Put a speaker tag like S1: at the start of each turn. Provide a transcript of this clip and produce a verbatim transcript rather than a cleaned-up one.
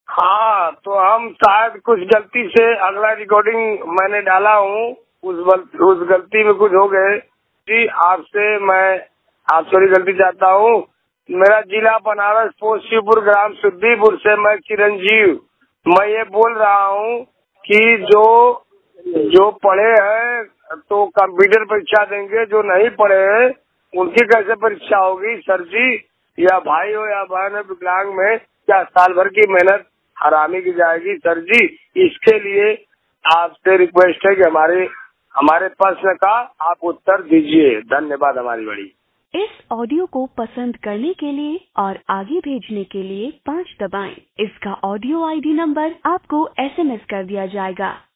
S1: हाँ, तो हम शायद कुछ गलती से अगला रिकॉर्डिंग मैंने डाला हूँ, उस उस गलती में कुछ हो गए जी। आपसे मैं आप सॉरी गलती चाहता हूँ। मेरा जिला बनारस, पोस्ट शिवपुर, ग्राम सुद्दीपुर से मैं चिरंजीव, मैं ये बोल रहा हूँ कि जो जो पढ़े हैं तो कंप्यूटर परीक्षा देंगे, जो नहीं पढ़े हैं उनकी कैसे परीक्षा होगी सर जी? या भाई हो या बहन है विकलांग में क्या साल भर की मेहनत हरामी की जाएगी सर जी? इसके लिए आपसे रिक्वेस्ट है कि हमारे हमारे प्रश्न का आप उत्तर दीजिए। धन्यवाद हमारी बड़ी।
S2: इस ऑडियो को पसंद करने के लिए और आगे भेजने के लिए पाँच दबाएं। इसका ऑडियो आईडी नंबर आपको एसएमएस कर दिया जाएगा।